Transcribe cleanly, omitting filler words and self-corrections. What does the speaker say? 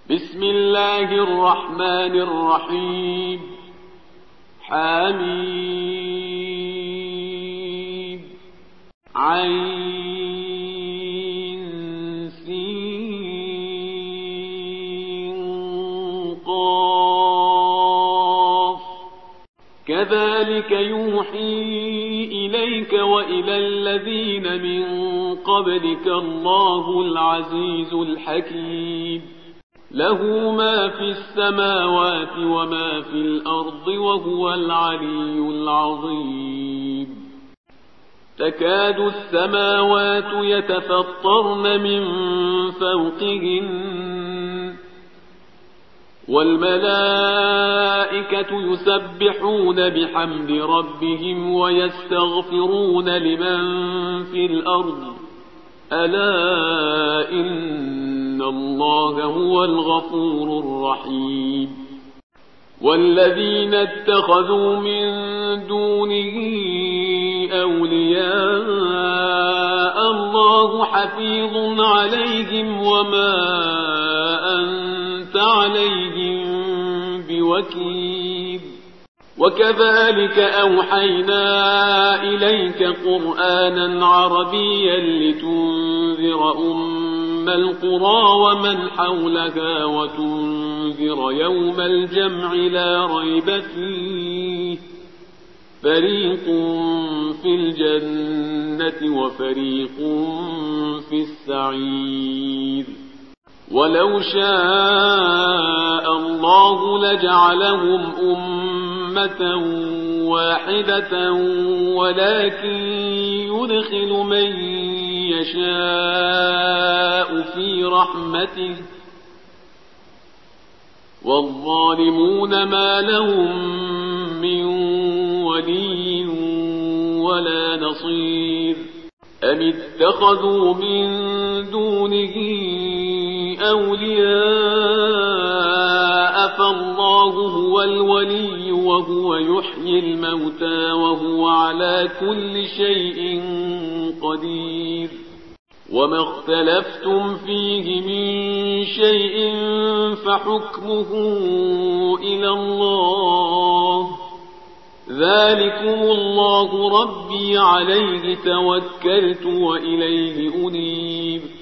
بسم الله الرحمن الرحيم. حميم عين سين قاف كذلك يوحي إليك وإلى الذين من قبلك الله العزيز الحكيم. له ما في السماوات وما في الأرض وهو العلي العظيم. تكاد السماوات يتفطرن من فوقهن والملائكة يسبحون بحمد ربهم ويستغفرون لمن في الأرض ألا إن الله هو الغفور الرحيم. والذين اتخذوا من دونه أولياء الله حفيظ عليهم وما أنت عليهم بوكيل. وكذلك أوحينا إليك قرآنا عربيا لتنذر أم القرى ومن حولها وتنذر يوم الجمع لا ريب فيه فريق في الجنة وفريق في السعير. ولو شاء الله لجعلهم أمة واحدة ولكن يدخل من يشاء في رحمته والظالمون ما لهم من ولي ولا نصير. أم اتخذوا من دونه أولياء فالله هو الولي وهو يحيي الموتى وهو على كل شيء قدير. وما اختلفتم فيه من شيء فحكمه إلى الله ذلكم الله ربي عليه توكلت وإليه أنيب.